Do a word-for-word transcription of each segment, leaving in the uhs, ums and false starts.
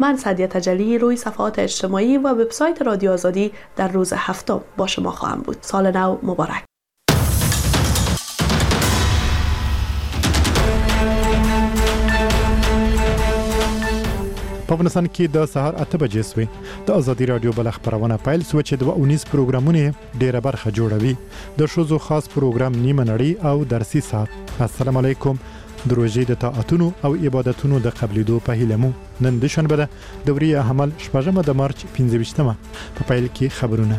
من سعدیه تجلی روی صفحات اجتماعی و وبسایت رادیو آزادی در روز هفتم با شما خواهم بود. سال نو مبارک. په افغانستان کې د سهار اته بجې سوې د ازادي رادیو بل خبرونه پیل سو چې د اونیس پروګرامونه ډیره برخه جوړوي د شوزو خاص پروګرام نیمه نړۍ او درسي ساعت. السلام علیکم. د روژې د طاعتونو او عبادتونو د قبلېدو په هیله مو نن د شنبه د دوري حمل شپږمه د مارچ پنځه ویشتمه په پیل کې خبرونه.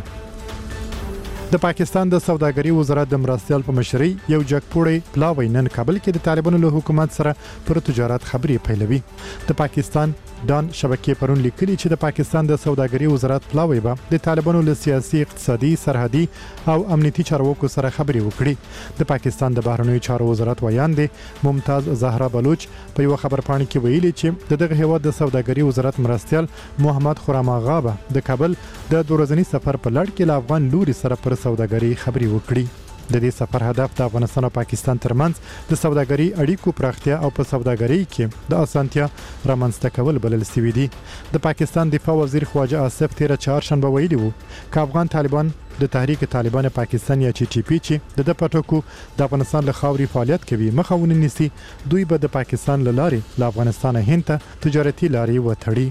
د پاکستان د سوداګرۍ وزارت د مرستیال په مشرۍ یو جګپوړی پلاوی نن کابل کې د طالبانو له حکومت سره پر تجارت خبرې پیلوي. د پاکستان دان شبکې پرون لیکلي چې د پاکستان د سوداګرۍ وزارت پلاوی به د طالبانو له سیاسي اقتصادي سرحدي او امنیتي چارواکو سره خبرې وکړي. د پاکستان د بهرنیو چارو وزارت ویاند ممتاز زهرا بلوچ په یو خبرپاڼه کې ویلي چې دغه هیواد د سوداګرۍ وزارت مرستیال محمد خرم آغا به د کابل د دورځنی سفر په لړ کې له افغان لوري سره پر سوداګرۍ خبرې وکړي. د دې سفر هدف د افغانستان او پاکستان ترمنځ د سوداګرۍ اړیکو پراختیا او په سوداګرۍ کې د اسانتیا رامنځته کول بلل شوی دی. د پاکستان دفاع وزیر خواجه آصف تیر چهارشنبه ویلي وو چې افغان طالبان د تحریک طالبان پاکستان یا چې ټي پی چې د پټکو د افغانستان له خاوري فعالیت کوي مخاونه نسی دوی به د پاکستان له لارې له افغانستان هند ته تجارتي لارې وتړي.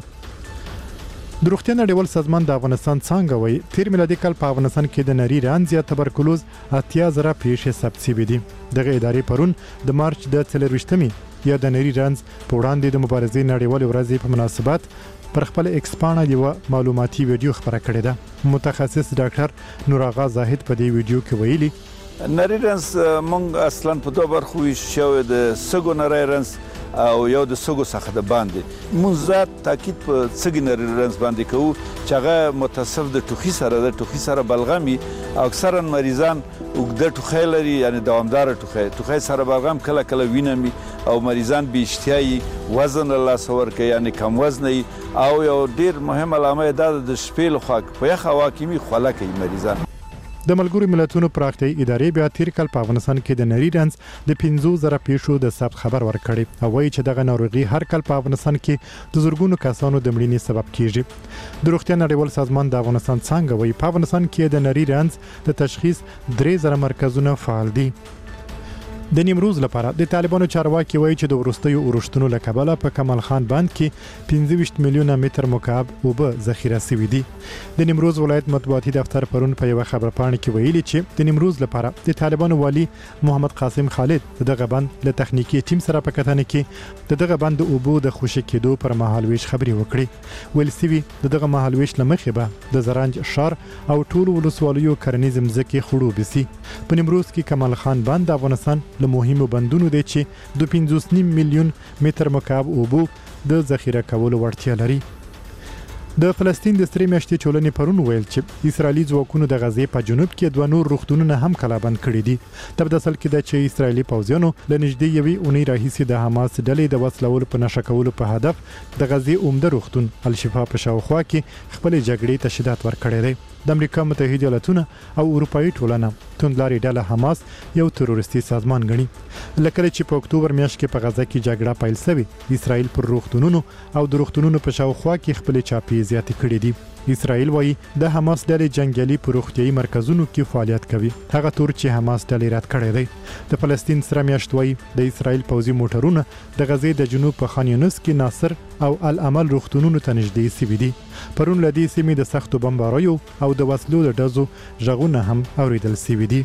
د روغتیا نړیوال سازمان د افغانستان څنګه وایي تیر میلادي کال په افغانستان کې د نری رنځ یا تبرکلوز اتیا زره پیښې ثبت شوې دي. دغه ادارې پرون د مارچ د څلرویشتمې یا د نری رنځ په وړاندې د مبارزې نړیوال ورځې په مناسبت پر خپل ایکس پاڼه یو معلوماتي ویډیو خبره کړې ده. متخصص ډاکټر نور آغا زاهد په دې ویډیو کې ویلي نری رنځ مونږ اصلا په دوه برخو ویشو د سګو نری رنځ او یو د سګو څخه د باندې مونږ ذات تاکید په سګي نری رنځ باندې کوو چې هغه متصف د ټوخي سره د ټوخي سره بلغمي او اکثرا مریضان وګړه ټوخی لري یعنی دوامدار ټوخی ټوخی سره بلغم کله کله وینمي او مریضان بې اشتهایي وزن له لاسه ورکوي یعنی کم وزنه او یو ډیر مهم علامه دا د شپې لخوا په یخ هوا کې می خوله کوي مریضان. د ملګرو ملتونو پراختیایي ادارې بیا تیر کال په افغانستان کې د نری رنځ د پنځه زره پیښو د ثبت خبر ورکړي او وایي چې دغه ناروغي هر کال په افغانستان کې د زورګونو کسانو د مړینې سبب کیږي. د روغتیا نړیوال سازمان د افغانستان څنګه وایي په افغانستان کې د نری رنځ د تشخیص درې زره مرکزونه فعال دي. د نیمروز لپاره د طالبانو چارواکي وایي چې د ورستیو اورښتونو له کبله په کمال خان بند کې پنځه ویشت میلیونه متر مکعب اوبه ذخیره شوي دي. د نیمروز ولایت مطبوعاتي دفتر پرون په یو خبرپاڼه کې ویلي چې د نیمروز لپاره د طالبانو والی محمد قاسم خالد دغه بند له تخنیکی ټیم سره په کتنه کې دغه بند د اوبو د خوشی کېدو پر مهالويش خبري وکړي. ویل سوي دغه مهالويش لمخې به د زرنج شار او ټول ولسوالیو کرنیز مځکې خړوب سي. په نیمروز کې کمال خان بند د افغانستان له مهمو بندونو دی چې د پنځوس نیم میلیون متر مکعب اوبو د ذخیره کولو وړتیا لري. د فلسطین د سترې میاشتې چولنې پرون ویل چې اسرایلی ځواکونو د غزې په جنوب کې دوه نور روغتونونه هم کلابند کړي دي. د اصل کې د چې اسرایلی پوځیانو له نږدې یوې اونۍ راهیسې د حماس ډلې د وسلول په نشه کولو په هدف د غزې عمده روغتون الشفا په شاوخوا کې خپل جګړې ته شدت ورکړی دی. د امریکا متحده ایالاتونه او اروپאי ټولنه توندلاري ډله حماس یو تروریستي سازمان ګڼي. لکه چې په اکتوبر میاشت کې په غزه کې جګړه پیل شوې اسرائیل پر روغتونونو او د روغتونونو په شاوخوا کې خپل چاپی زیاتې کړې دي. اسرائیل وایي د حماس ډلې جنگیالي په روغتيایي مرکزونو کې فعالیت کوي. هغه تور چې حماس ډلې رد کړی دی. د فلسطین سره میاشت وایي د اسرائیل پوځي موټرونه د غزې د جنوب په خان یونس کې ناصر او العمل روغتونونو ته نږدې سوي دي. پرون لدی سیمې د سختو بمباریو او د وسلو د ډزو ژغونه هم اوریدل سوي دي.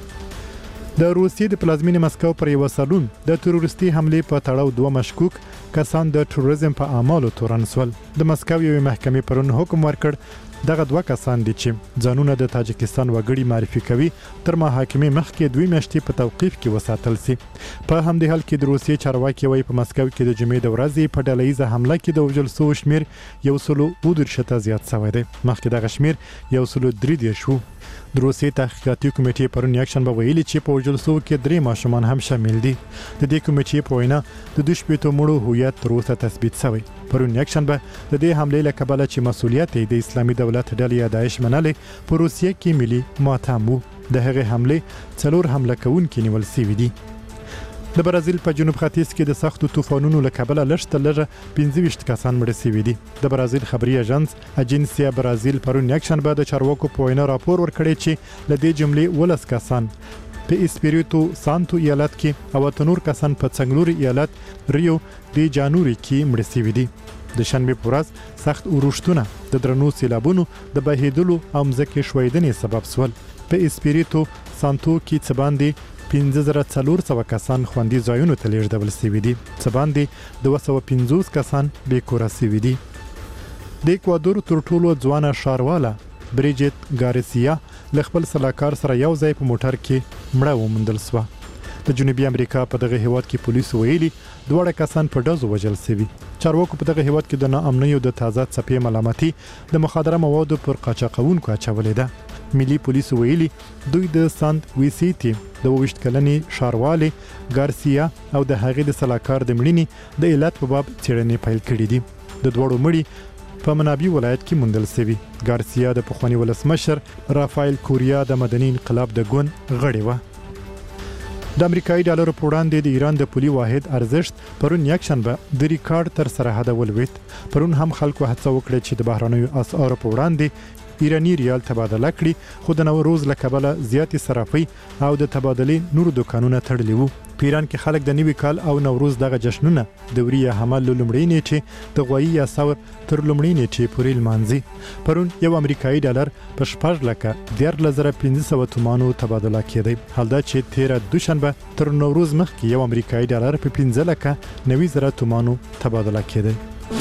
د روسیې د پلازمینې مسکو پر یو سالون د تروریستي حمله په تړاو دوه مشکوک کسان د تروریزم په اعمالو تورن سول. د مسکو یو محکمې پرون حکم ورکړ دغه دوه کسان دي چې ځانونه د تاجکستان وګړي معرفي کوي تر محاکمې مخکې دوی میاشتې په توقیف کې وساتل سي. په همدې حال کې د روسیې چارواکي وایي په مسکو کې د جمعې د ورځې په ډلهیزه حمله کې د وژل شوو شمیر یو سلو اووه ته زیات شوی دی. مخکې دغه شمیر یو سلو درې دېرش و. د روسیې تحقیقاتي کمیټې پرون یکشنبه ویلي چې په وژل شوو کې درې ماشومان هم شامل دي. د دې کمیټې په وینا د دوه شپېتو مړو هویت تر اوسه تثبیت شوی. پرون یکشنبه د دې حملې له کبله چې مسؤلیت یې د اسلامي دولت ډلې یا داعش منلې په روسیې کې ملي ماتم وو. د هغې حملې څلور حمله کوونکي نیول شوي دي. د برازیل په جنوب ختیځ کې د سختو طوفانونو له کبله لږ تر لږه پنځه ویشت کسان مړه شوي دي. د برازیل خبري اژانس اجنسیا برازیل پرون یکشنبه د چارواکو په وینا راپور ورکړی چې له دې جملې ولس کسان په اسپیریتو سانتو ایالت کې او اته نور کسان په څنګلوري ایالت ریو دی جانوري کې مړه شوي دي. د شنبه په ورځ سخت اورښتونه د درنو سیلابونو د بهیدلو او مځکې ښویدنې سبب شول. په اسپیریتو سانتو کې څه باندې پنځه زره څلور سوه کسان خوندي ځایونو ته لیږدول شوي دي، څه باندې دوه سوه پنځوس کسان بې کوره شوي دي. د اکوادور تر ټولو ځوانه ښارواله بریجیت ګارسیا له خپل سلاکار سره یو ځای په موټر کې مړه وموندل شوه. د جنوبي امریکا په دغه هیواد کې پولیسو ویلي دواړه کسان په ډزو وژل شوي. چارواکو په دغه هیواد کې د ناامنیو د تازه څپې ملامتي د مخدره موادو پر قاچاقونکو اچولې ده. ملي پولیسو ویلي دوی د سانت ویسیتي د اوویشت کلنې ښاروالې ګارسیا او د هغې د سلاکار د مړینې د علت په باب څېړنې پیل کړي دي. د دواړو مړي په منابي ولایت کې موندل شوي. ګارسیا د پخواني ولسمشر رافایل کوریا د مدني انقلاب د ګوند غړی و. د امریکایي ډالر په وړاندې د ایران د پولي واحد ارزښت پرون یکشنبه د ریکارډ تر سرحده ولوېد. پرون هم خلکو هڅه وکړه چې د بهرنیو اسعارو په وړاندې ایرانی ریال تبادله کړي، خو د نوروز له کبله زیاتې صرافۍ او د تبادلې نورو دوکانونه تړلي وو. په ایران کې خلک د نوي کال او نوروز دغه جشنونه د وریه حمل له لومړۍ نیټې د غوایي یا ثور تر لومړۍ نیټې پورې لمانځي. پرون یو امریکایي ډالر په شپږ لکه دیارلس زره پنځه سوه تومانو تبادله کېدی، حال دا چې تیره دوشنبه تر نوروز مخکې یو امریکایي ډالر په پنځه لکه نوي زره تومانو تبادله کېدی.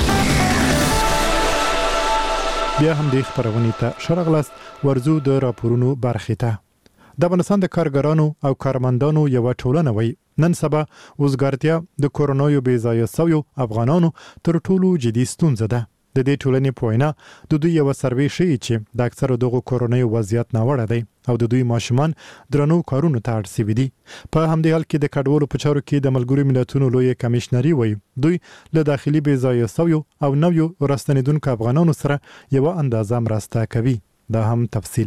بیا هم د خبرونې ته شرغلاست ورزو د راپورونو برخې ته. د افغانستان د کارګرانو او کارمندانو یو ټولنه وی نن سبا وزګارتیا د کورونا یو بې ځایه سویو افغانانو تر ټولو جدي ستونزه ده. د دې ټولنې په وینا د دوی یو سروې ښیي چې د اکثرو دغو کورونیو وضعیت ناوړه دی او د دوی ماشومان درنو کارونو ته اړ شوي دي. په همدې حال کې د کډوالو په چارو کې د ملګرو ملتونو لوی کمیشنري وایي دوی له داخلي بې ځایه سویو او نویو راستنېدونکو افغانانو سره یوه اندازه مرسته کوي. دا هم تفصیل.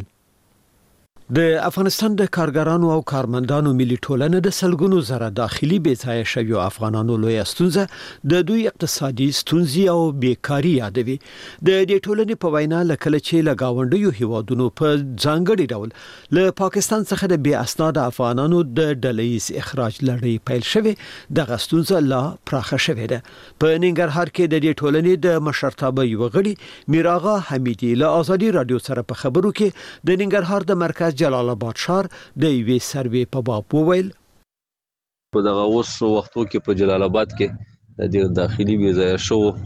د افغانستان د کارګرانو او کارمندانو ملي ټولنه د سلګونو زره داخلي بې ځایه شویو افغانانو لوی ستونزه د دوی اقتصادي ستونزې او بیکاری یادوي. د دې ټولنې په وینا لکه چې له گاونډیو هیوادونو په ځانګړي ډول له پاکستان څخه د بې اسناد افغانانو د ډلهیز اخراج لړۍ پیل شوه. دغه ستونزه لا پراخه شوه ده. په ننګرهار کې د دې ټولنې د مشرتابه یو غړي میراغا حمیدی له ازادي رادیو سره په خبرو کې د ننګرهار د مرکز جلال آباد شهر د یوې سروې په باب وویل په دغه اوس وختو کې په جلال آباد کې د داخلي بې ځایه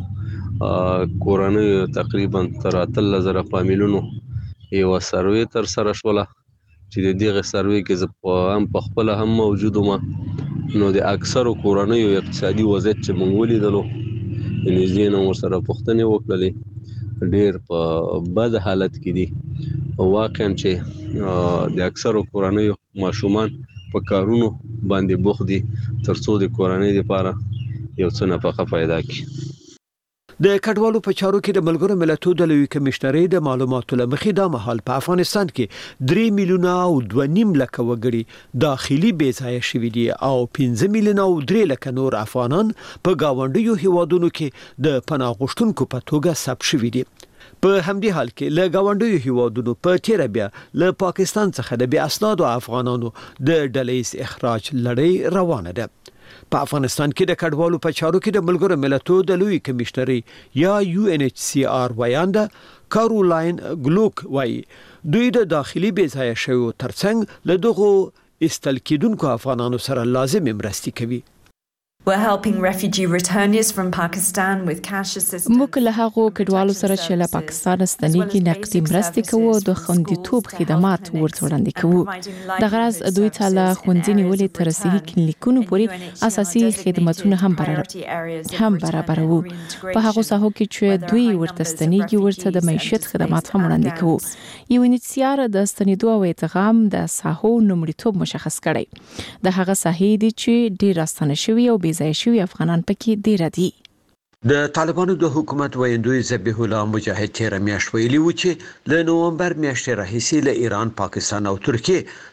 شو کورنۍ تقریبا تر اتلس زره فامیلونو یو سروې تر سره شوله چې د دغه سروې کې هم په خپل هم موجود وم نو د اکثرو کورنیو اقتصادي وضعیت چې موږ ولیدلو نږدې نه ورسره پوښتنې وکړلې ډېر په بد حالت کې دي. واقعا چې د اکثرو کورنیو ماشومان په کارونو باندې بوخت دي ترڅو د کورنۍ لپاره یو څه نفقه پیدا کړي. د کډوالو په چارو کې د ملګرو ملتونو د لوی کمشنرۍ د معلوماتو لمخې دا مهال په افغانستان کې درې میلیونه او دوه نیم لکه وګړي داخلي بې ځایه شوي دي او پنځه میلیونه او درې لکه نور افغانان په گاونډیو هیوادونو کې د پناه غوښتونکو په توګه ثبت شوي دي. په همدې حال کې له گاونډیو هیوادونو په تیر بیا له پاکستان څخه د بې اسنادو افغانانو د ډلهیز اخراج لړۍ روانه ده. په افغانستان کې د کډوالو په چارو کې د ملګرو ملتونو د لوی کمشنرۍ یا یو ان ایچ سی آر ویانده کارولاین ګلوک وایي دوی د داخلي بې ځایه شویو ترڅنګ له دغو ایستل کېدونکو افغانانو سره لازم مرستې کوي. We're helping refugee returners from Pakistan with cash assistance. موږ له هغو کډوالو سره چې له پاکستان ستنېږي نقدي مرستې کوو د خوندیتوب خدمات ورته وړاندې کوو. د غرض دوی ته له ښوونځي نیولې تر صحي کلینیکونو پورې اساسي خدماتونه هم برابر هم برابروو. په هغو ساحو کې چې دوی ورته ستنېږي ورته د معیشت خدمات هم وړاندې کوو. یو انتسیار د ستنېدو او ادغام د ساحو نومړیتوب مشخص کړی. د هغه ساحې دي چې ډېر راستنه شوي او ځای شوی افغانان پکې ډیر دي. د طالبانو د حکومت ویندوی ذبیح الله مجاهد تیر میاشت ویلي و چې له نومبر میاشتې راهیسې له ایران، پاکستان او ترکیه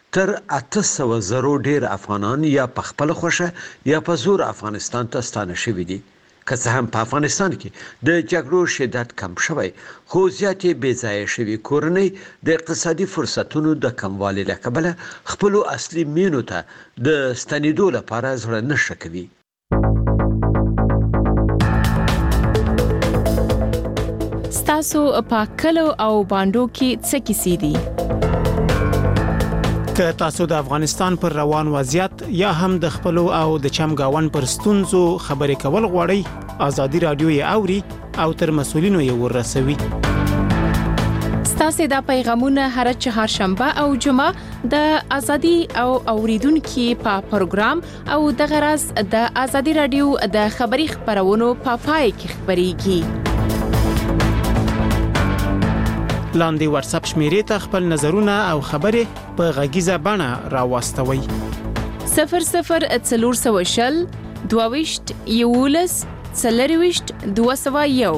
تر اته سوه زرو ډیر افغانان یا په خپل خوښه یا په زور افغانستان ته ستانه شوي دي. که څه هم په افغانستان کې د جګړو شدت کم شوی، خو زیاتې بې ځایه شوي کورنۍ د اقتصادي فرصتونو د کموالي له کبله خپلو اصلي مینو ته د ستنېدو لپاره زړه نه ښه کوي. ستاسو په کلو او باندو کې څه کیسې دي؟ که تاسو د افغانستان پر روان وضعیت یا هم د خپلو او د چمګاون پر ستونزو خبرې کول غواړئ، ازادي رادیو یې اوري او تر مسؤلینو یې ورسوي. ستاسو د پیغامونه هر چهارشنبه او جمعه د ازادي او اوریدونکو په پروګرام او د غرض د ازادي رادیو د خبري خبرونو په پای کې خبريږي. لاندې واتس اپ شمیرې ته خپل نظرونه او خبرې په غږیزه بڼه راوستوي. صفر صفر څلور سوه شل دوه ویشت یولس څلور ویشت دوه سوه یو.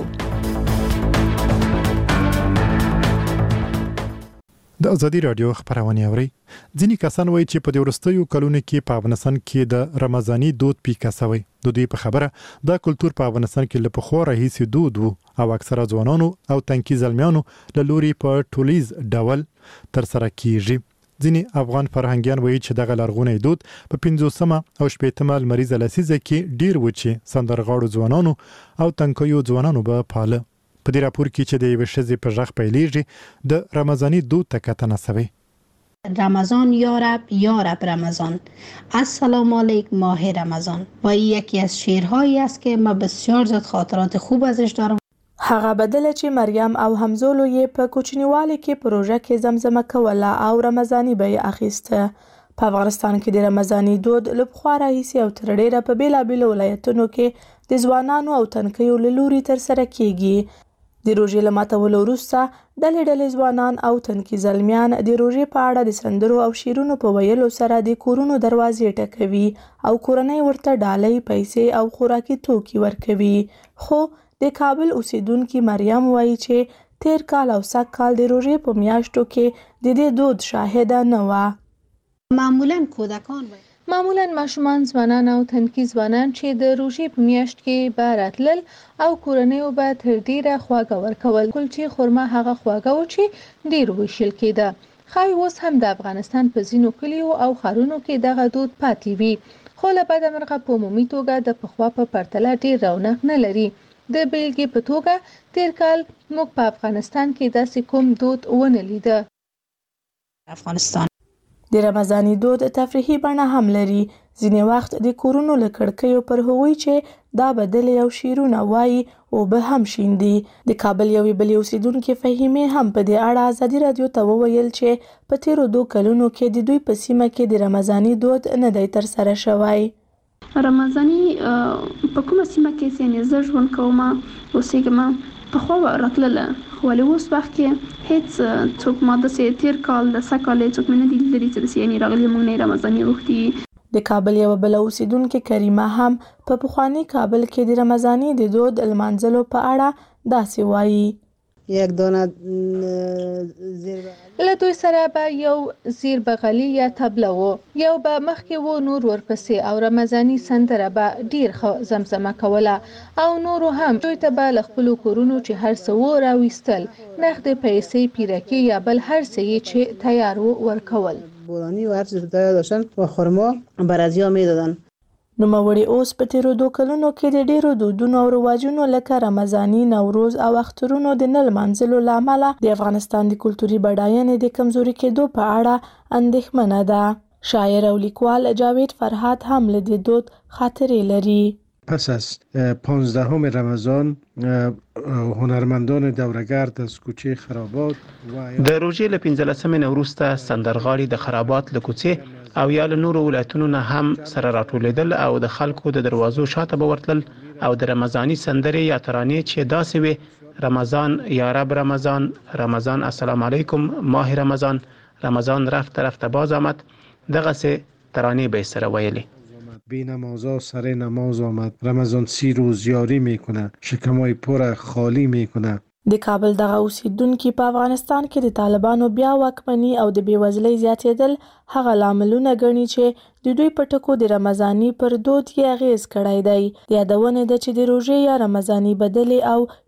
د ازادي رادیو خبرونه اوري. ځینې کسان وایي چې په دې وروستیو کلونو کې په افغانستان کې د رمضاني دود پیکه شوی. د دوی په خبره دا کلچر په افغانستان کې له پخوا راهیسې دود وو او اکثره ځوانانو او تنکي زلمیانو له لوري په ټولیز ډول تر سره کیږي. ځینې افغان فرهنګیان وایي چې دغه لرغونی دود په پنځوسمه او شپېتمه لمریزه لسیزه کې ډیر و چې سندرغاړو ځوانانو او تنکیو ځوانانو به پاله. په دې راپور کې چې د یوې ښځې په غږ پیلېږي د رمضاني دود ته کتنه شوې. رمضان یا رب یا رب رمضان، السلام علیکم ماه رمضان. و یکی از شعرهایی است که ما بسیار زیاد خاطرات خوب ازش دارم. هغه بدله چې مریم او همزولو یې په کوچنیوالي کې پروژه کې زمزمه کوله او رمضاني به یې اخیسته. په افغانستان کې د رمضاني دود له پخوا راهیسې او تر ډېره په بېلابېلو ولایتونو کې د ځوانانو او تنکیو له لوري ترسره کیږي. د روژې له ماتولو وروسته ډلې ډلې ځوانان او تنکي زلمیان د روژې په اړه د سندرو او شعرونو په ویلو سره د کورونو دروازې ټکوي او کورنۍ ورته ډالۍ، پیسې او خوراکي توکي ورکوي. خو د کابل اوسیدونکي مریم وایي چې تیر کال او سږ کال د روژې په میاشتو کې د دې دود شاهده نه وه. معمولا کودکان وایي معمولا ماشومان، ځوانان او تنکي ځوانان چې د روژې په میاشت کې به راتلل او کورنیو به تر ډیره خواږه ورکول. کلچې خرما هغه خواږه و چې ډیر ویشل کېده. ښایي اوس هم د افغانستان په ځینو کلیو او ښارونو کې دغه دود پاتې وي، خو له بده مرغه په عمومي توګه د پخوا په پرتله ډیر رونق نه لري. د بیلګې په توګه تیر کال موږ په افغانستان کې داسې کوم دود ونه لیده. افغانستان د رمضاني دود تفریحي بڼه هم لري. ځینې وخت د کورونو له کړکیو پر هغوی چې دا بدلې او شیرونه وایي او به هم شیندي. د کابل یوې بلې اوسیدونکې فهیمې هم په دې اړه ازادي رادیو ته وویل چې په تیرو دوه کلونو کې د دوی په سیمه کې د رمضاني دود نه دی ترسره شوی. رمضاني په کومه سیمه کې چې زه ژوند کوم اوسېږم پخوا راتلله، خو ولې اوس وخت کې هیڅ څوک ما داسې تیر کال د سږ کال څوک مې نه دي لیدلي چې داسې یعنې راغلي موږ نه رمضاني غوښتي. د کابل یوه بله اوسیدونکې کریمه هم په پخواني کابل کې د رمضاني د دود لمانځلو په اړه داسې وایي. یک دانه زیر له دوی سره به یو زیر بغلی یا تبله و، یو به مخکې و نور ورپسې او رمضاني سندره به ډیر ښه زمزمه کوله او نورو هم دوی ته به له خپلو کورونو چې هر څه و راویستل، نقد پیسې، پیرکي یا بل هر څه چې تیار و ورکول. بورانی و هر چیز تیار داشتن و خرما برازیا میدادن. نوموړي اوس په تیرو دوه کلونو کې د ډیرو دودونو او رواجونو لکه رمضاني، نوروز او اخترونو د نه لمانځلو له امله د افغانستان د کلتوري بډاینې د کمزوري کېدو په اړه اندېښمنه ده. شاعر او لیکوال جاوید فرهاد هم له دې دود خاطرې لري. پس از پانزدهم رمضان هنرمندان دورگرد از کوچه خرابات د روژې له پنځلسمې نه وروسته سندرغاړي د خرابات له کوڅې او یا له نورو ولایتونو نه هم سره راټولېدل او د خلکو د دروازو شاته به ورتلل او د رمضاني سندرې یا ترانې چې داسې وي، رمضان یا رب رمضان، رمضان السلام علیکم ماه رمضان، رمضان رفت رفت باز آمد، دغسې ترانې به سره ویلي. بی نمازا سر نماز آمد، رمضان سی روز یاری میکنه، شکمای پر خالی میکنه. د کابل دغه اوسیدونکي په افغانستان کې د طالبانو بیا واکمني او د بیوزلۍ زیاتېدل هغه لاملونه ګڼي چې د دوی په ټکو د رمضاني پر دود یې اغیز کړی دی. د یادونې ده چې د روژې یا رمضاني بدلې او